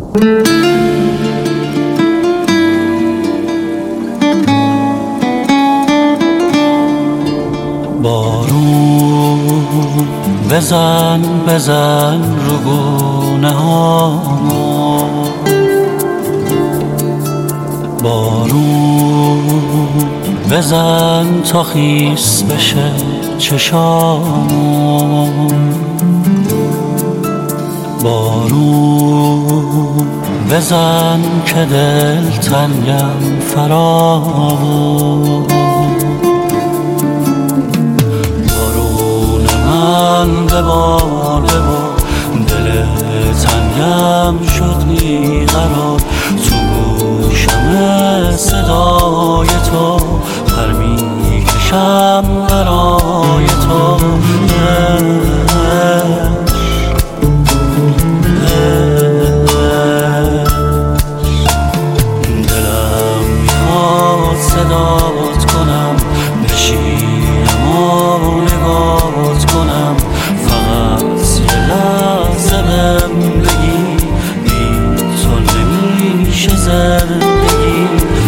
بارون بزن بزن رو گونه ها، بارون بزن تا خیس بشه چشام، بارون بزن که دل تنگم فراوان، بارون من ببار ببار، دل تنگم شد بیقرار، تو گوشم صدای تو، پر میکشم برای تو، دلم میخواد صدات کنم، بشینم و نگات کنم، فقط یه لحظه بهم بگی بی تو نمیشه زندگی.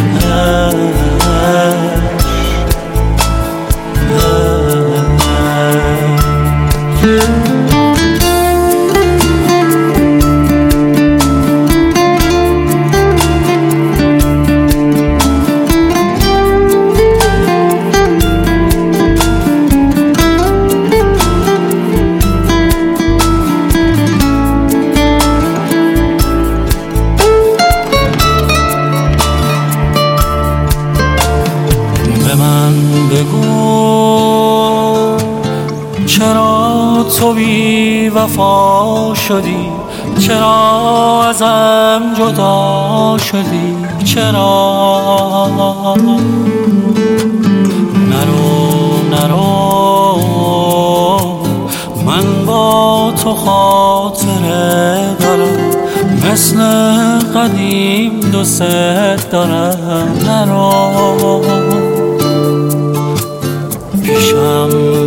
به من بگو چرا تو بی وفا شدی، چرا ازم جدا شدی، چرا نرو من با تو خاطره دارم، مثل قدیم دوست دارم، نرو پیشم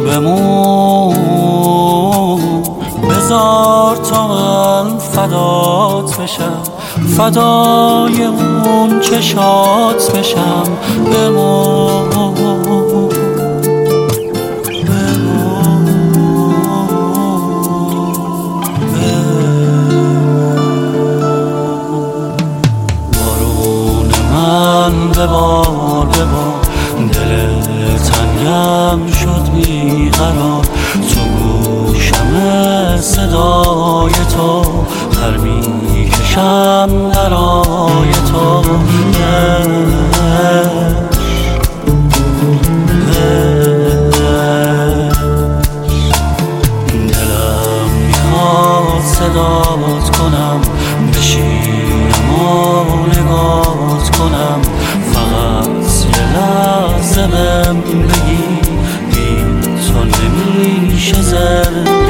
بمون، بذار تا من فدات بشم، فدای اون چشات بشم، بمون بارون من ببار ببار، دل تنگم شد بیقرار، تو گوشم صدای تو، پر میکشم برای تو، دلم میخواد صدات کنم، بشینم و نگات کنم، فقط یه لحظه بهم بگی بی تو نمیشه زندگی.